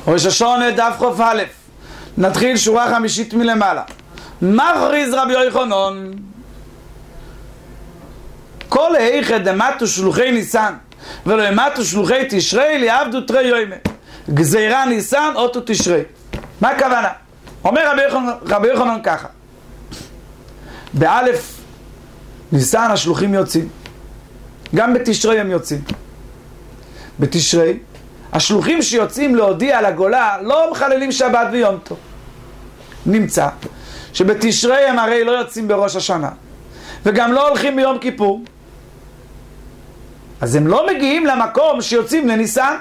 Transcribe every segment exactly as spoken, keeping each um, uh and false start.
ראש השונה דף חוף א', נתחיל שורה חמישית מלמעלה. מכריז רבי יוחנן, כל היכד דמתו שלוחי ניסן ולא ימתו שלוחי תשרי ליעבדו תרי יוימה, גזירה ניסן אוטו תשרי. מה הכוונה? אומר רבי יוחנן, רבי יוחנן ככה, באלף ניסן השלוחים יוצאים, גם בתשרי הם יוצאים. בתשרי השלוחים שיוצאים להודיע על הגולה לא מחללים שבת ויום טוב. נמצא שבתשרי הם הרי לא יוצאים בראש השנה וגם לא הולכים ביום כיפור, אז הם לא מגיעים למקום שיוצאים לניסן.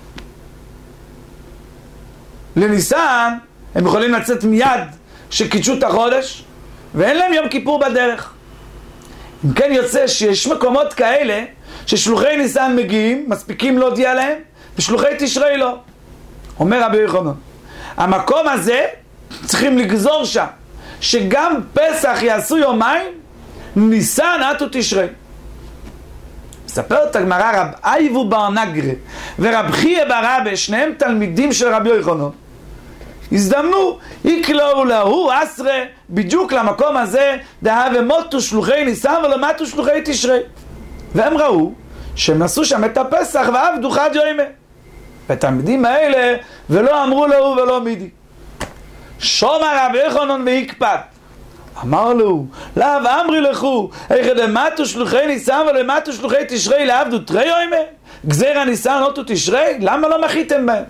לניסן הם יכולים לצאת מיד שקידשו את החודש ואין להם יום כיפור בדרך. אם כן יוצא שיש מקומות כאלה ששלוחי ניסן מגיעים, מספיקים להודיע להם, ושלוחי תשרי לא. אומר רבי יוחנן, המקום הזה צריכים לגזור שם שגם פסח יעשו יומיים, ניסן עטו תשרי. מספר את הגמרא, רב אייבו בר נגרה ורב חייא בר אבא, שניהם תלמידים של רבי יוחנן, הזדמנו, יקלעו להוא עשרה בדיוק למקום הזה, דהה ומותו שלוחי ניסן ולא מתו שלוחי תשרי, והם ראו שהם עשו שם את הפסח ועבדו חד יוימה. והתלמידים האלה ולא אמרו להוא ולא מידי. שומע רבי יוחנן ויקפד, אמר לו, לאו אמרי לכו, איך דמתו שלוחי ניסן ולא מתו שלוחי תשרי לעבדו תרי יוימה, גזירה ניסן אוטו תשרי, למה לא מחיתם בהם?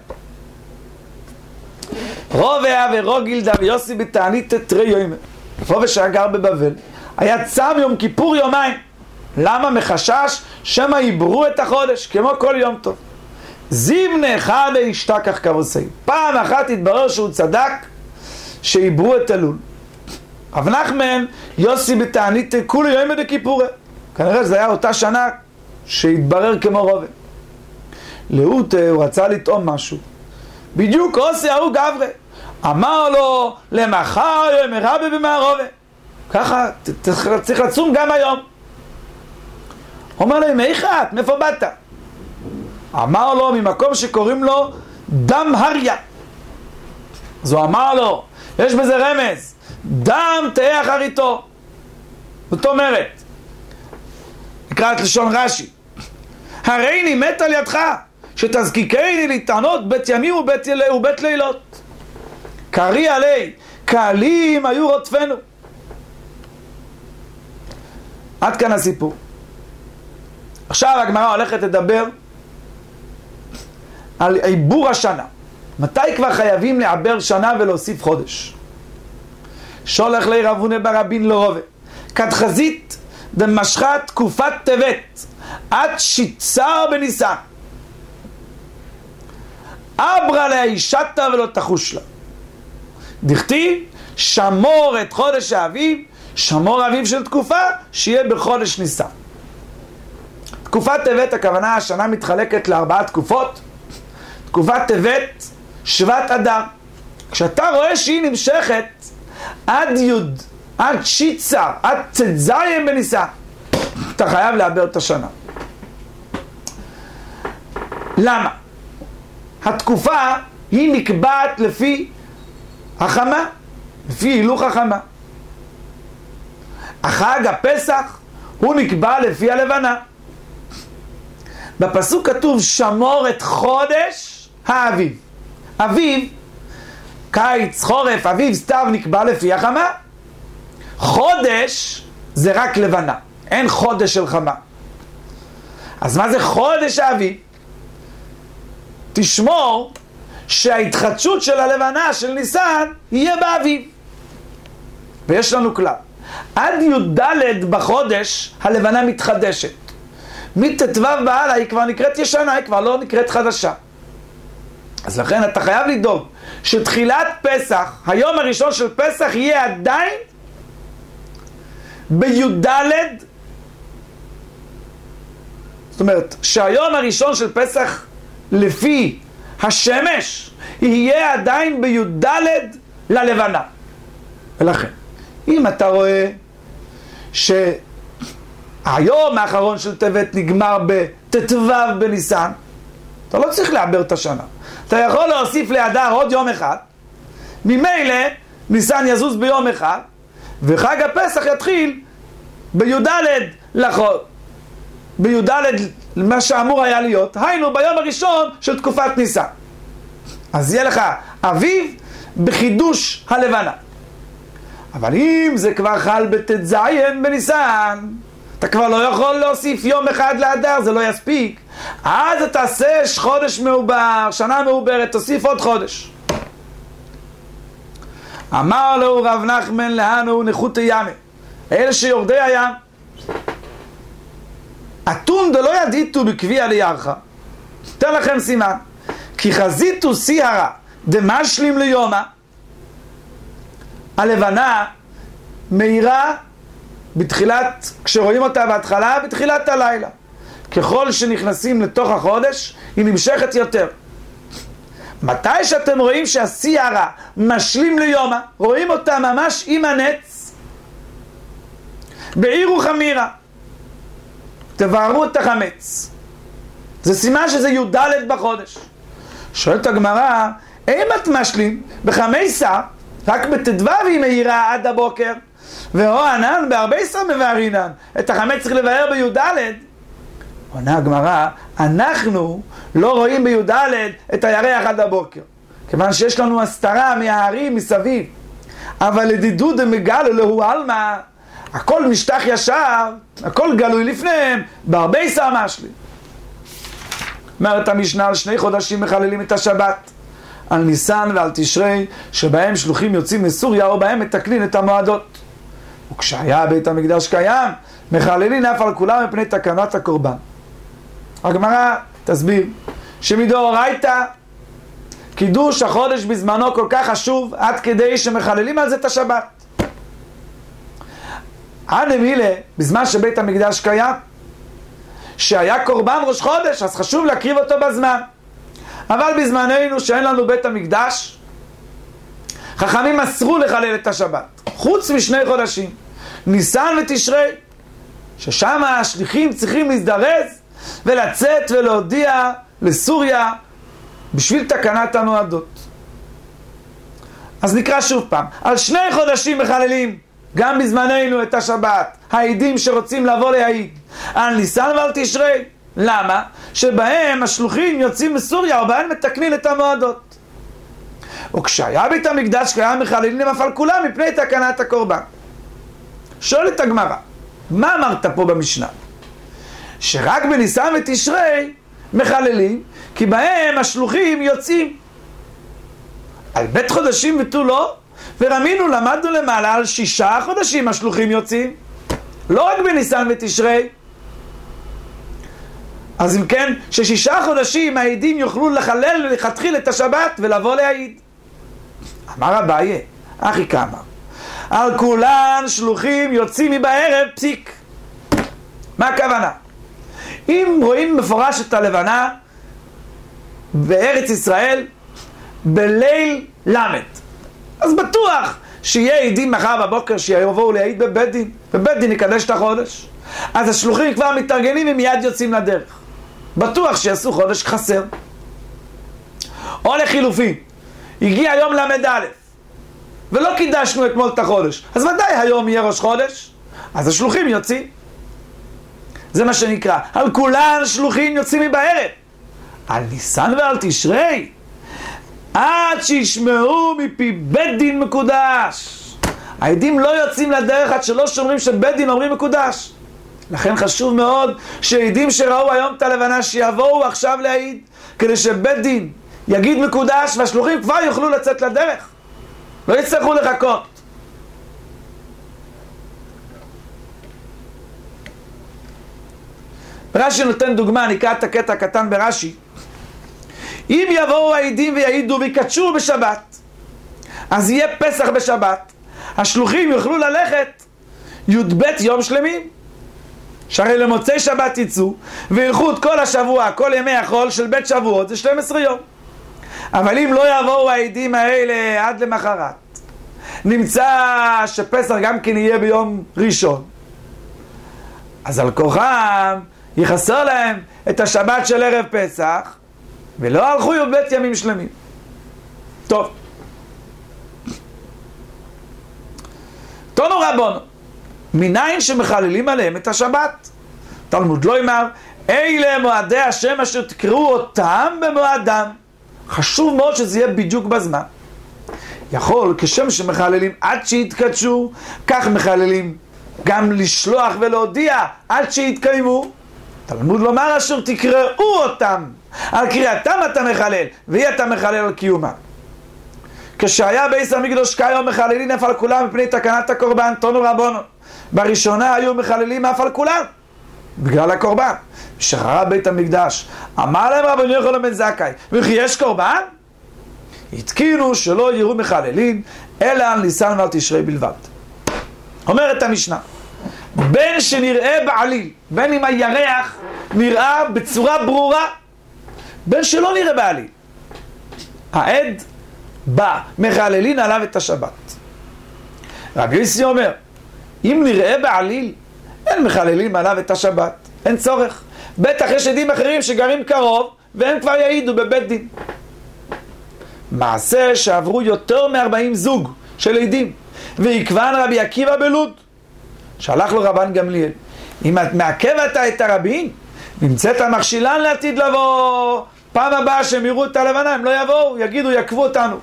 רובה ורוגילדה ויוסי בתענית תרי יוימה. רובה שגר בבבל היה צם יום כיפור יומיים. למה? מחשש שמה יברו את החודש כמו כל יום טוב. זימנה אחד השתכח כבוסי, פעם אחת התברר שהוא צדק שיברו את אלול. רב נחמן יוסי בתענית כולי יוימה דכיפורי, כנראה זה היה אותה שנה שהתברר כמו רובה. לאות הוא רצה לטעום משהו, בדיוק עושה ההוא גברי, אמר לו למחר יום רבי במערובה, ככה צריך לצום גם היום. אומר לו, מאיך את? מאיפה באת? אמר לו, ממקום שקוראים לו דם הריה. אז הוא אמר לו, יש בזה רמז, דם תהיה אחריתו. זאת אומרת, נקרא את לשון רש"י, הריני מת על ידך שתזקיקני להתענות בית ימים ובית, יל... ובית לילות, קרי עלי קהלים היו רודפנו. עד כאן הסיפור. עכשיו הגמרא הולכת לדבר על עיבור השנה. מתי כבר חייבים לעבר שנה ולהוסיף חודש? שולח לי רבונה ברבין לרובה, כתחזית דמשכה תקופת טבת עד שיצר בניסן, אברה לאישתה ולא תחוש לה. דכתיב שמור את חודש האביב, שמור אביב של תקופה שיהיה בחודש ניסן. תקופת טבת, הכוונה השנה מתחלקת לארבעה תקופות. תקופת טבת, שבט אדר, כשאתה רואה שהיא נמשכת עד יוד, עד שיצר, עד צזיים בניסן, אתה חייב לעבר את השנה. למה? התקופה היא נקבעת לפי החמה, לפי הילוך החמה. החג הפסח הוא נקבע לפי הלבנה. בפסוק כתוב שמור את חודש האביב. אביב, קיץ, חורף, אביב, סתיו נקבע לפי החמה. חודש זה רק לבנה, אין חודש של חמה. אז מה זה חודש האביב? תשמור שההתחדשות של הלבנה של ניסן יהיה באביב. ויש לנו כלל, עד י"ד בחודש הלבנה מתחדשת. מתתו והלאה היא כבר נקראת ישנה, היא כבר לא נקראת חדשה. אז לכן אתה חייב לדאוג שתחילת פסח, היום הראשון של פסח, יהיה עדיין בי"ד. זאת אומרת שהיום הראשון של פסח לפי השמש יהיה עדיין בי"ד ללבנה. ולכן אם אתה רואה שהיום האחרון של טבת נגמר בתתו בניסן, אתה לא צריך לעבר את השנה. אתה יכול להוסיף לאדר עוד יום אחד, ממילא ניסן יזוז ביום אחד, וחג הפסח יתחיל בי"ד לחוד. בי"ד מה שאמור היה להיות, היינו ביום הראשון של תקופת ניסן. אז יהיה לך אביב בחידוש הלבנה. אבל אם זה כבר חל בט"ז בניסן, אתה כבר לא יכול להוסיף יום אחד לאדר, זה לא יספיק. אז אתה תעשה חודש מעובר, שנה מעוברת, תוסיף עוד חודש. אמר לו רב נחמן להנו נחותי ימי, אלה שיורדי הים, אתון דלא ידיתו בקביע לירחה. תן לכם סימן, כי חזיתו סיהרה דמשלים ליומה, הלבנה מהירה בתחילת, כשרואים אותה בהתחלה, בתחילת הלילה. ככל שנכנסים לתוך החודש, היא נמשכת יותר. מתי שאתם רואים שהסיהרה משלים ליומה, רואים אותה ממש עם הנץ, בעירו חמירה, תבערו את החמץ. זה סימן שזה י"ד בחודש. שואלת הגמרא, אם את משלים בחמייסה, רק בט"ו היא מהירה עד הבוקר, ואו ענן בארבעיסה מבארינן, את החמץ צריך לבאר בי"ד. עונה הגמרא, אנחנו לא רואים בי"ד את הירח עד הבוקר, כיוון שיש לנו הסתרה מההרים מסביב. אבל לדידו דמגל אלוהו עלמא, הכל משטח ישר, הכל גלוי לפניהם, בארבעיסה משלים. אומרת המשנה, על שני חודשים מחללים את השבת, על ניסן ועל תשרי, שבהם שלוחים יוצאים לסוריה, או בהם מתקנים את המועדות. וכשהיה בית המקדש קיים, מחללים אף על כולם מפני תקנת הקורבן. הגמרא תסביר שמדאורייתא קידוש החודש בזמנו כל כך חשוב, עד כדי שמחללים על זה את השבת. הנמילה, בזמן שבית המקדש קיים, שהיה קורבן ראש חודש, אז חשוב להקריב אותו בזמן. אבל בזמננו שאין לנו בית המקדש, חכמים אסרו לחלל את השבת, חוץ משני חודשים, ניסן ותשרי, ששם השליחים צריכים להזדרז ולצאת ולהודיע לסוריה בשביל תקנת המועדות. אז נקרא שוב פעם, על שני חודשים מחללים גם בזמננו את השבת, העידים שרוצים לבוא להעיד, על ניסן ועל תשרי. למה? שבהם השלוחים יוצאים מסוריה, ובהם מתקנים את המועדות. וכשהיה בית המקדש קיים מחללים אף על כולם מפני תקנת הקורבן. שואלת הגמרא, מה אמרת פה במשנה? שרק בניסן ותשרי מחללים, כי בהם השלוחים יוצאים. על בית חודשים ותו לא, ורמינו למדנו למעלה על שישה חודשים השלוחים יוצאים, לא רק בניסן ותשרי. אז אם כן, ששישה חודשים העידים יוכלו לחלל ולהתחיל את השבת ולבוא להעיד. אמר אביי, אחי כמה, על כולן שלוחים יוצאים מבערב פסיק. מה הכוונה? אם רואים מפורש את הלבנה בארץ ישראל בליל למד, אז בטוח שיהיה עידים מחר בבוקר שיבואו להעיד בבית דין, בבית דין יקדש את החודש. אז השלוחים כבר מתארגנים ומיד יוצאים לדרך, בטוח שיעשו חודש חסר. או לחילופין, הגיע יום למד א' ולא קידשנו אתמול את החודש, אז ודאי היום יהיה ראש חודש, אז השלוחים יוצאים. זה מה שנקרא, על כולן שלוחים יוצאים מבערב. על ניסן ועל תשרי, עד שישמעו מפי בית דין מקודש. העדים לא יוצאים לדרך עד שלא שומרים שבית דין אומרים מקודש. לכן חשוב מאוד שעדים שראו היום את הלבנה שיבואו עכשיו להעיד, כדי שבית דין יגיד מקודש והשלוחים כבר יוכלו לצאת לדרך, לא יצטרכו לחכות. רש"י נותן דוגמה, נקרא את הקטע הקטן ברש"י. אם יבואו העדים ויעידו ויקדשו בשבת, אז יהיה פסח בשבת, השלוחים יוכלו ללכת י"ב יום שלמים, שהרי למוצאי שבת יצאו וילכו את כל השבוע, כל ימי החול של בית שבועות, זה שנים עשר יום. אבל אם לא יבואו העדים האלה עד למחרת, נמצא שפסח גם כן יהיה ביום ראשון, אז על כוחם יחסר להם את השבת של ערב פסח, ולא הלכו י"ב ימים שלמים. טוב. תנו רבנו, מניין שמחללים עליהם את השבת? תלמוד לא אמר, אלה מועדי השם אשר תקראו אותם במועדם. חשוב מאוד שזה יהיה בדיוק בזמן. יכול, כשם שמחללים עד שיתקדשו, כך מחללים גם לשלוח ולהודיע עד שיתקיימו. תלמוד לומר אשר תקראו אותם, על קריאתם אתה מחלל, ואי אתה מחלל על קיומם. כשהיה בייס המקדוש כיום מחללים אף על כולם מפני תקנת הקורבן, תנו רבנו. בראשונה היו מחללים אף על כולם, בגלל הקורבן. כשחרב בית המקדש, אמר להם רבנו יוחנן בן זכאי, וכי יש קורבן? התקינו שלא יראו מחללים, אלא על ניסן ועל תשרי בלבד. אומרת המשנה, בין שנראה בעליל, בין אם הירח נראה בצורה ברורה, בין שלא נראה בעליל, העד בא, מחללין עליו את השבת. רבי יוסי אומר, אם נראה בעליל, אין מחללים עליו את השבת, אין צורך. בטח יש עדים אחרים שגרים קרוב, והם כבר יעידו בבית דין. מעשה שעברו יותר מ-ארבעים זוג של עדים, ויקבן רבי עקיבא בלוד. שלח לו רבן גמליאל, אם את מעכבת את הרבים, נמצאת המכשילן לעתיד לבוא. פעם הבאה שהם יראו את הלבנה, הם לא יבואו, יגידו, יקבו אותנו.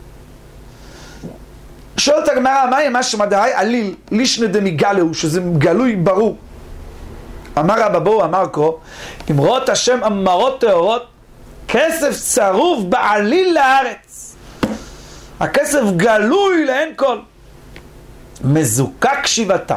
שואלת הגמרא, מה מה שמדעי עליל, לישנא דמיגלהו, שזה גלוי ברור. אמר רבא בואו, אמר כה, אמרות השם אמרות טהורות, כסף צרוף בעליל לארץ. הכסף גלוי לאין כל. מזוקק שבעתיים.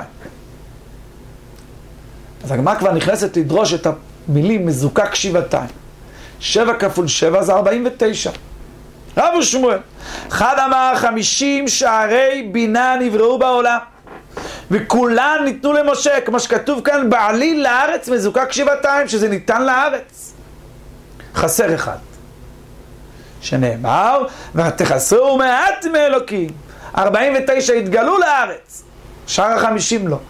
אז הגמרא כבר נכנסת לדרוש את המילים מזוקק שבעתיים. שבע כפול שבע זה ארבעים ותשע. רב ושמואל, אחד אמר חמישים שערי בינה נבראו בעולם, וכולן ניתנו למשה, כמו שכתוב כאן, בעליל לארץ מזוקק שבעתיים, שזה ניתן לארץ. חסר אחד, שנאמר, ותחסרו מעט מאלוקים. ארבעים ותשע התגלו לארץ, שאר החמישים לא.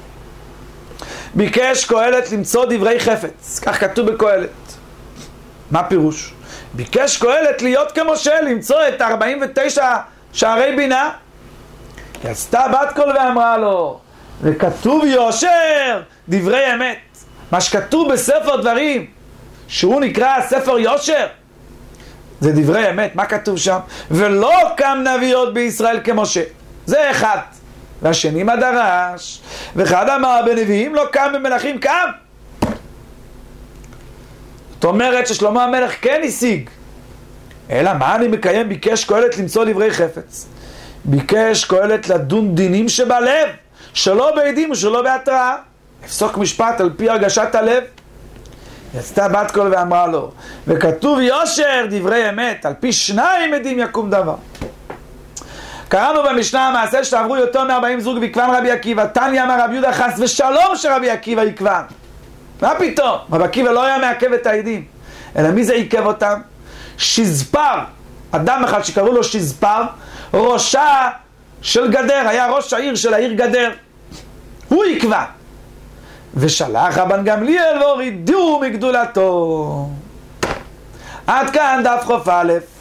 ביקש קהלת למצוא דברי חפץ, כך כתוב בקהלת. מה פירוש? ביקש קהלת להיות כמשה, למצוא את ארבעים ותשע שערי בינה. יצתה בת קול ואמרה לו, וכתוב יושר, דברי אמת. מה שכתוב בספר דברים, שהוא נקרא ספר יושר, זה דברי אמת. מה כתוב שם? ולא קם נביאות בישראל כמשה. זה אחד. והשני מה דרש? ואחד אמר בנביאים לא קם, במלכים קם. זאת אומרת ששלמה המלך כן השיג. אלא מה אני מקיים? ביקש קהלת למצוא דברי חפץ. ביקש קהלת לדון דינים שבלב, שלא בעדים ושלא בהתראה. לפסוק משפט על פי הרגשת הלב. יצתה בת קול ואמרה לו, וכתוב יושר דברי אמת, על פי שניים עדים יקום דבר. קראנו במשנה המעשה שעברו יותר מ-ארבעים זוג ויקבן רבי עקיבא. תניא אמר רבי יהודה חס ושלום שרבי עקיבא יקבן. מה פתאום? רבי עקיבא לא היה מעכב את העדים, אלא מי זה עיכב אותם? שזפר, אדם אחד שקראו לו שזפר, ראשה של גדר, היה ראש העיר של העיר גדר, הוא יקבע. ושלח רבן גמליאל והורידו מגדולתו. עד כאן דף חוף א'.